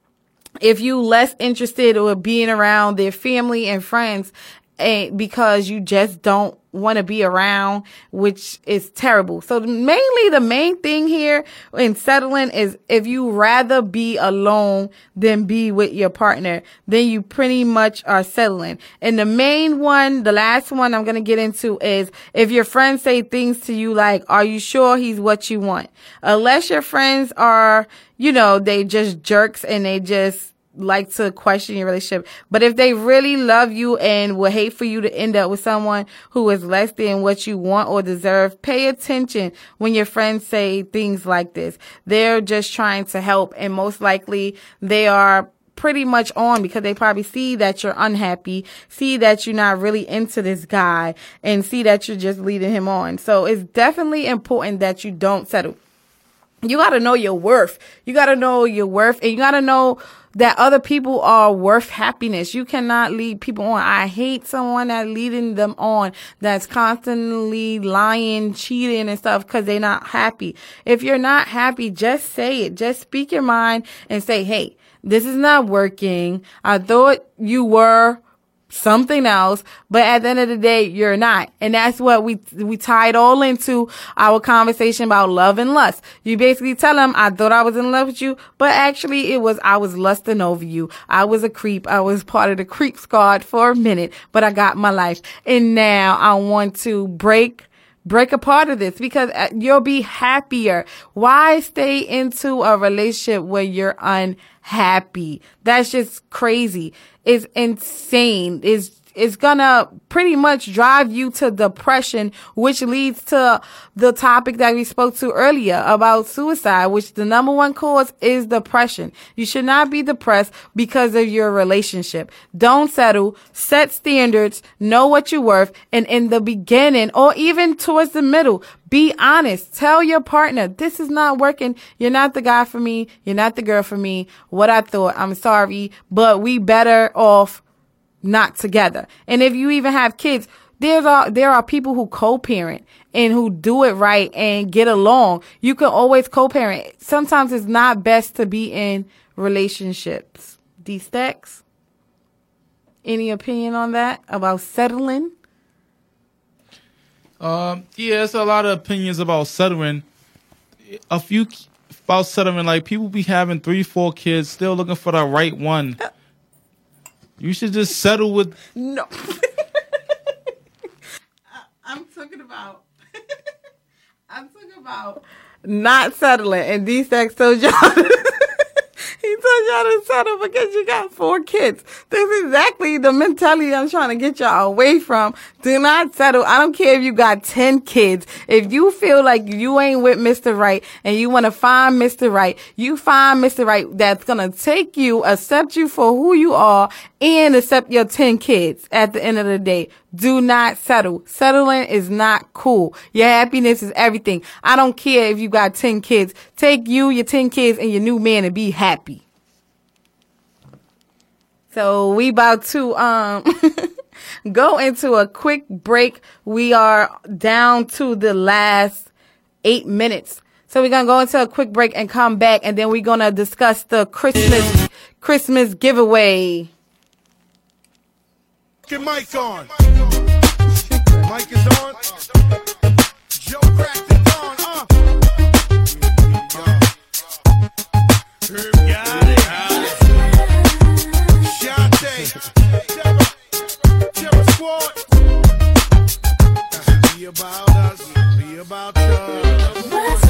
Speaker 7: if you less interested or being around their family and friends, and because you just don't want to be around, which is terrible. So mainly the main thing here in settling is, if you rather be alone than be with your partner, then you pretty much are settling. And the main one, the last one I'm going to get into is, if your friends say things to you like, are you sure he's what you want? Unless your friends are, you know, they just jerks and they just like to question your relationship. But if they really love you and would hate for you to end up with someone who is less than what you want or deserve, pay attention when your friends say things like this. They're just trying to help, and most likely they are pretty much on because they probably see that you're unhappy, see that you're not really into this guy, and see that you're just leading him on. So it's definitely important that you don't settle. You got to know your worth. You got to know your worth, and you got to know that other people are worth happiness. You cannot lead people on. I hate someone that leading them on that's constantly lying, cheating and stuff because they're not happy. If you're not happy, just say it. Just speak your mind and say, hey, this is not working. I thought you were something else, but at the end of the day, you're not. And that's what we we tie it all into our conversation about love and lust. You basically tell them, I thought I was in love with you, but actually it was, I was lusting over you. I was a creep. I was part of the creep squad for a minute, but I got my life. And now I want to break Break a part of this because you'll be happier. Why stay into a relationship where you're unhappy? That's just crazy. It's insane. It's It's gonna pretty much drive you to depression, which leads to the topic that we spoke to earlier about suicide, which the number one cause is depression. You should not be depressed because of your relationship. Don't settle. Set standards. Know what you're worth. And in the beginning or even towards the middle, be honest. Tell your partner, this is not working. You're not the guy for me. You're not the girl for me. What I thought. I'm sorry, but we better off not together. And if you even have kids, there's a, there are people who co-parent and who do it right and get along. You can always co-parent. Sometimes it's not best to be in relationships. D-Stacks, any opinion on that about settling?
Speaker 8: Um, yeah, there's a lot of opinions about settling. A few about settling, like people be having three, four kids, still looking for the right one. You should just settle with.
Speaker 7: No. I'm talking about. I'm talking about not settling. And D-Stacks told y'all. He told y'all to settle because you got four kids. That's exactly the mentality I'm trying to get y'all away from. Do not settle. I don't care if you got ten kids. If you feel like you ain't with Mister Right and you want to find Mister Right, you find Mister Right that's going to take you, accept you for who you are, and accept your ten kids at the end of the day. Do not settle. Settling is not cool. Your happiness is everything. I don't care if you got ten kids. Take you, your ten kids, and your new man and be happy. So we about to um go into a quick break. We are down to the last eight minutes. So we're going to go into a quick break and come back, and then we're going to discuss the Christmas Christmas giveaway.
Speaker 11: Get mic on. Mic is on. Joe cracked it on. Uh. Herb got it. Shante. Terror Squad. Be about us. Be about us.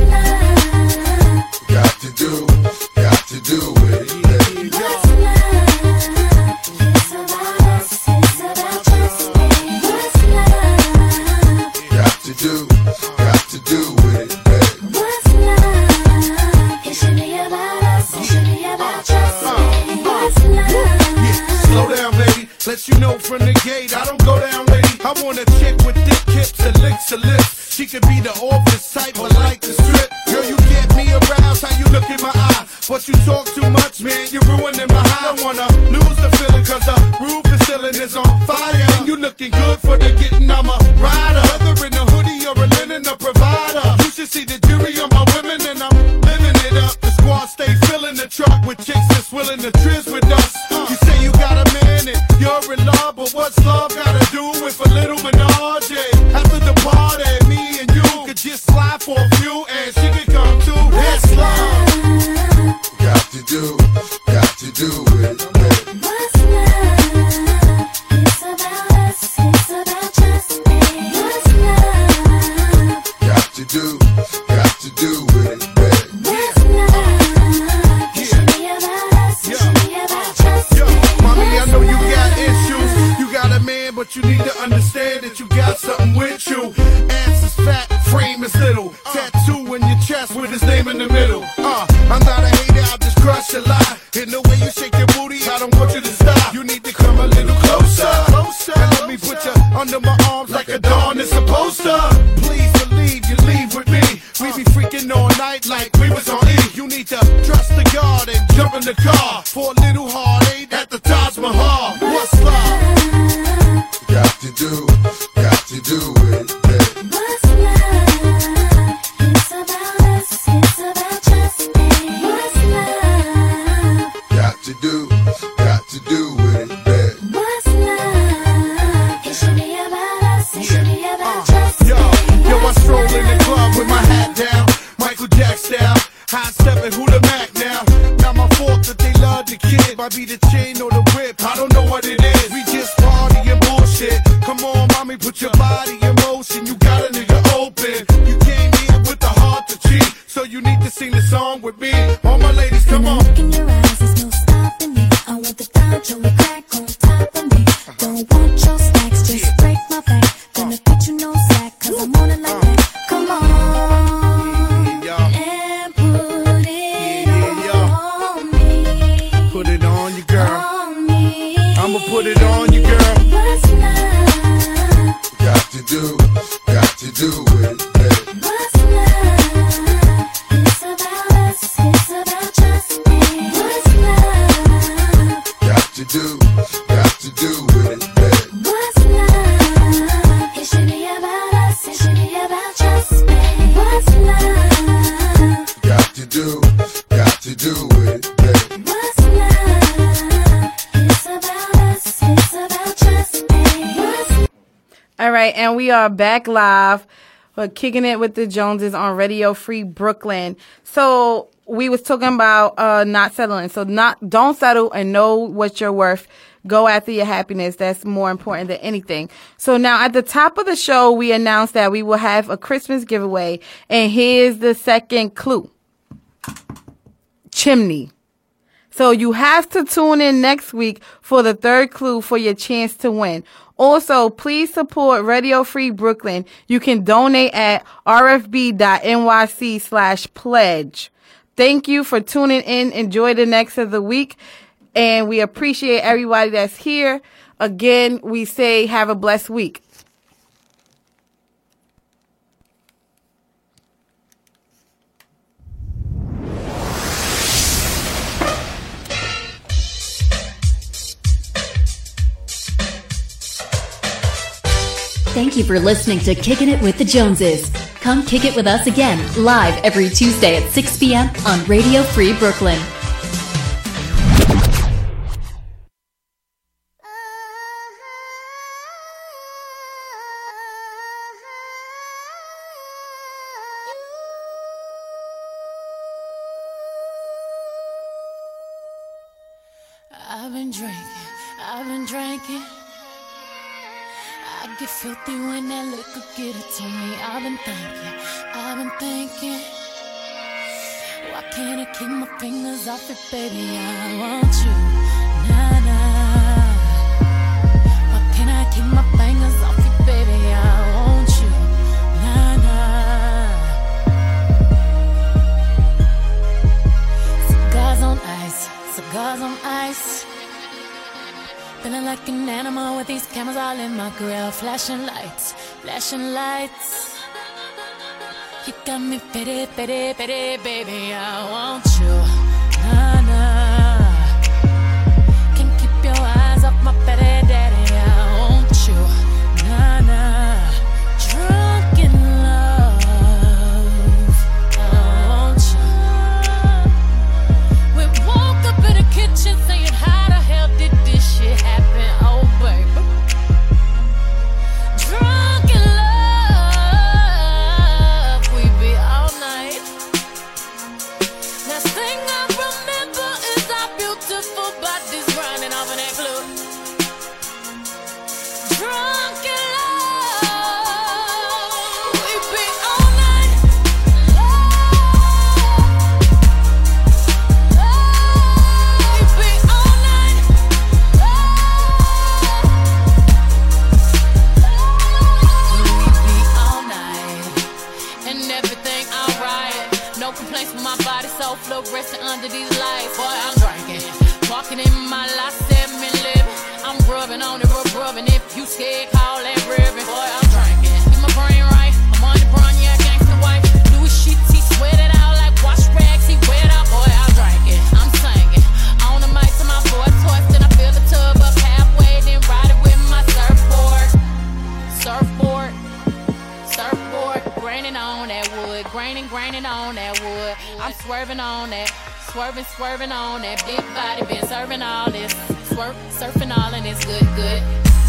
Speaker 5: Got to do. Got to do it.
Speaker 10: What's love? It's about us. It's about just me. What's love?
Speaker 5: Got to do. Got to do it.
Speaker 10: What's love? It should be about us. It should be about just me. What's love?
Speaker 11: Yeah, slow down, baby. Let you know from the gate, I don't go down, lady. I want a chick with thick hips and licks her lips. She could be the office type, but like the strip. Girl, you get me aroused, how you look in my eye. But you talk too much, man, you're ruining my high. I don't wanna lose the feeling, cause the roof, the ceiling is on fire. And you looking good for the getting, I'm a rider. Whether in a hoodie or a linen, a provider. You should see the jury on my women, and I'm living it up. The squad stay filling the truck with chicks that's willing to trizz with us. You say you got a man and you're in love, but what's love gotta do with a little menage? After the party, me and you could just slide for a few, and she could come too. That's love.
Speaker 5: Got to do. Got to do it.
Speaker 10: What's love? It's about us. It's about just me. What's love?
Speaker 5: Got to do. Got to do it.
Speaker 10: What's love? It should be about us. It should be about just
Speaker 11: Yo,
Speaker 10: me.
Speaker 11: mommy, I know you got issues. You got a man, but you need to understand that you got something with you. Ass is fat, frame is little. Tattoo in your chest with his name in the middle. Uh, I'm not a hater, I'll just crush your lie. In the way you shake your booty, I don't want you to stop. You need to come a little closer. Closer. And let me put you under my arms like a dawn is supposed to. Please believe you leave with me. We be freaking all night. night like we was on E. You need to trust the guard and jump in the car for a little heartache at the Taj Mahal. What's love?
Speaker 5: Got to do, got to do it, babe.
Speaker 10: What's love? It's about us, it's about just me. What's love?
Speaker 5: Got to do, got to do it, babe.
Speaker 10: What's love? It should be about us, it should be about just me.
Speaker 11: Yo, yo, I stroll in the club with my hat down, Michael Jackson style, high stepping, who the Mac now? Not my fault that they love the kid, might be the chain or the whip, I don't know what it is. We just party and bullshit. Come on, mommy, put your body in motion. You got a nigga open. You came here with the heart to cheat, so you need to sing the song with me. All my ladies, come on.
Speaker 10: Look in your eyes, there's no stopping me. I want the Dojo and crack on top of me. Don't want your stacks, just break my back. Gonna get you no slack, cause I'm on it like that. Come on and put it on me.
Speaker 11: Put it on you, girl.
Speaker 10: On me.
Speaker 11: I'ma put it on you, girl.
Speaker 10: What's love?
Speaker 5: Got to do, got to do it, babe.
Speaker 10: What's love? It's about us, it's about just me. What's love?
Speaker 5: Got to do, got to do it, babe.
Speaker 10: What's love? It should be about us, it should be about just me. What's love?
Speaker 5: Got to do, got to do it, babe.
Speaker 10: What's love? It's about us, it's about just me. What's
Speaker 7: All right, and we are back live for Kicking It with the Joneses on Radio Free Brooklyn. So we was talking about uh not settling. So not don't settle and know what you're worth. Go after your happiness. That's more important than anything. So now at the top of the show, we announced that we will have a Christmas giveaway. And here's the second clue. Chimney. So you have to tune in next week for the third clue for your chance to win. Also, please support Radio Free Brooklyn. You can donate at rfb.nyc slash pledge. Thank you for tuning in. Enjoy the next of the week. And we appreciate everybody that's here. Again, we say have a blessed week.
Speaker 6: Thank you for listening to Kicking It with the Joneses. Come kick it with us again, live every Tuesday at six p.m. on Radio Free Brooklyn.
Speaker 10: I've been drinking, I've been drinking. I get filthy when that liquor get it to me. I've been thinking, I've been thinking. Why can't I keep my fingers off it, baby? I want you, nah, nah. Why can't I keep my fingers off it, baby? I want you, nah, nah. Cigars on ice, cigars on ice. Feeling like an animal with these cameras all in my grill. Flashing lights, flashing lights. You got me pity, pity, pity, baby. I want you, nah, nah. Can't keep your eyes off my petty daddy. I want you, nah, nah. Drunk in love, I want you. We woke up in the kitchen saying, how the hell did this shit happen? Oh, baby. Drunk in love, we be all night. Last thing I remember is our beautiful bodies grinding off in that club. Drunk in love, we be all night. Love, we be all night. We be all night, and everything alright. No complaints with my body, so fluorescent under these lights. Boy, I'm drinking, walking in my life, seven living. I'm rubbing on it, rub rubbing. If you scared, call that ribbon. Boy, I'm drinking, keep my brain right. I'm on the brown, yeah, gangsta white. Louis sheets, he sweat it out like I'm swerving on that, swerving, swerving on that. Big body been serving all this, swerp, surfing all and it's good, good.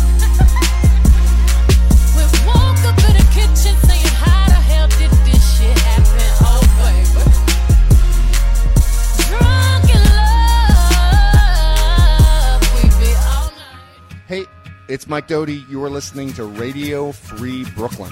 Speaker 10: We woke up in the kitchen saying, how the hell did this shit happen? Oh baby, drunk in love, we be all night.
Speaker 4: Hey, it's Mike Doty. You are listening to Radio Free Brooklyn.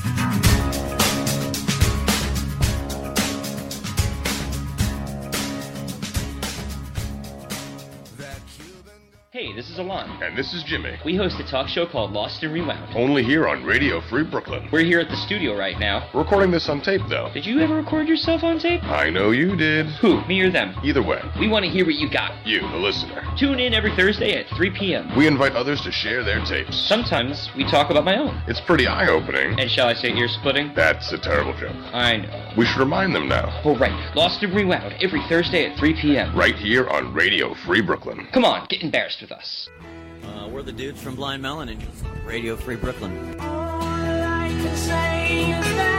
Speaker 12: Hey, this is Alon.
Speaker 13: And this is Jimmy.
Speaker 12: We host a talk show called Lost and Rewound.
Speaker 13: Only here on Radio Free Brooklyn.
Speaker 12: We're here at the studio right now.
Speaker 13: We're recording this on tape, though.
Speaker 12: Did you ever record yourself on tape?
Speaker 13: I know you did.
Speaker 12: Who, me or them?
Speaker 13: Either way.
Speaker 12: We want to hear what you got.
Speaker 13: You, the listener.
Speaker 12: Tune in every Thursday at three p.m.
Speaker 13: We invite others to share their tapes.
Speaker 12: Sometimes we talk about my own.
Speaker 13: It's pretty eye-opening.
Speaker 12: And shall I say ear-splitting?
Speaker 13: That's a terrible joke.
Speaker 12: I know.
Speaker 13: We should remind them now.
Speaker 12: Oh, right. Lost and Rewound every Thursday at three p.m.
Speaker 13: Right here on Radio Free Brooklyn.
Speaker 12: Come on, get embarrassed with us.
Speaker 14: Uh, we're the dudes from Blind Melon and Radio Free Brooklyn.
Speaker 10: All I can say is that